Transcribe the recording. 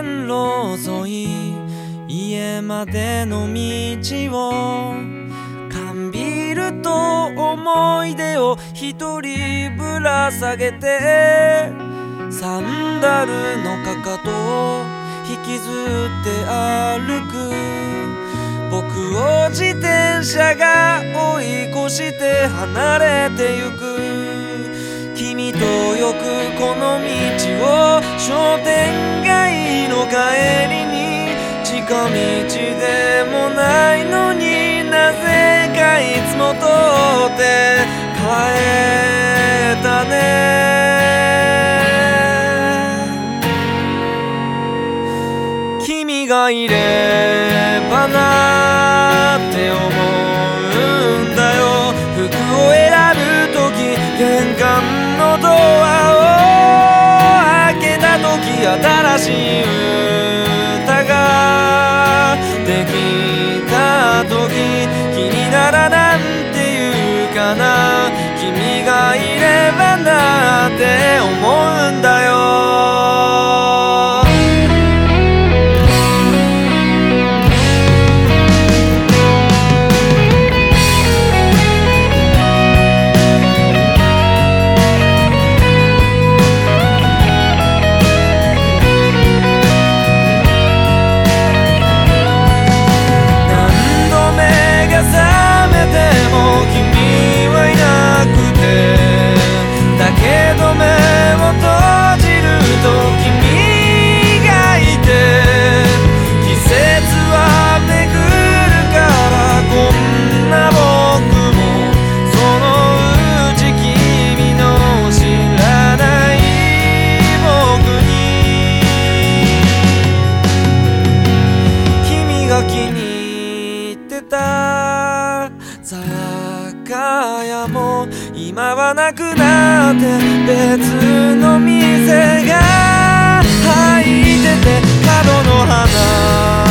線路沿い家までの道を缶ビールと思い出を一人ぶら下げてサンダルのかかとを引きずって歩く僕を自転車が追い越して離れてゆく君とよくこの道を商店街の帰りに近道でもないのになぜかいつも通って帰ったね君がいればなって思うんだよ服を選ぶとき玄関のドアを開けたとき新しい歌ができたとき気にならなんて言うかな君がいればなって思うんだよ気に入ってた雑貨屋も今はなくなって別の店が入ってて角の花